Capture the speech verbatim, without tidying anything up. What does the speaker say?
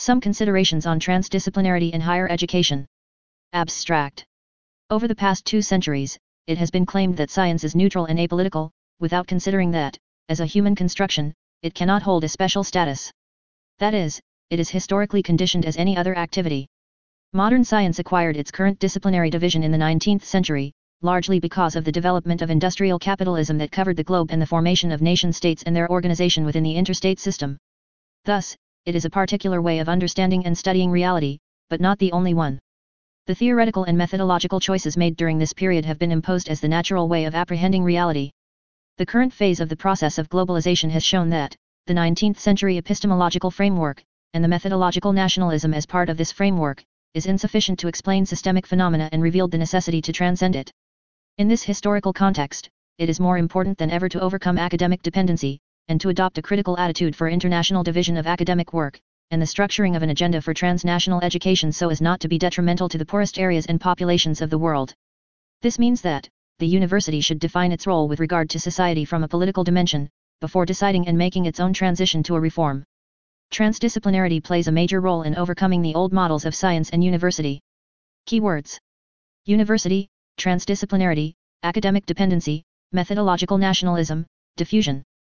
Some considerations on transdisciplinarity in higher education. Abstract. Over the past two centuries, it has been claimed that science is neutral and apolitical, without considering that, as a human construction, it cannot hold a special status. That is, it is historically conditioned as any other activity. Modern science acquired its current disciplinary division in the nineteenth century, largely because of the development of industrial capitalism that covered the globe and the formation of nation-states and their organization within the interstate system. Thus, it is a particular way of understanding and studying reality, but not the only one. The theoretical and methodological choices made during this period have been imposed as the natural way of apprehending reality. The current phase of the process of globalization has shown that, the nineteenth century epistemological framework, and the methodological nationalism as part of this framework, is insufficient to explain systemic phenomena and revealed the necessity to transcend it. In this historical context, it is more important than ever to overcome academic dependency, and to adopt a critical attitude for international division of academic work, and the structuring of an agenda for transnational education so as not to be detrimental to the poorest areas and populations of the world. This means that, the university should define its role with regard to society from a political dimension, before deciding and making its own transition to a reform. Transdisciplinarity plays a major role in overcoming the old models of science and university. Keywords: university, transdisciplinarity, academic dependency, methodological nationalism, diffusion.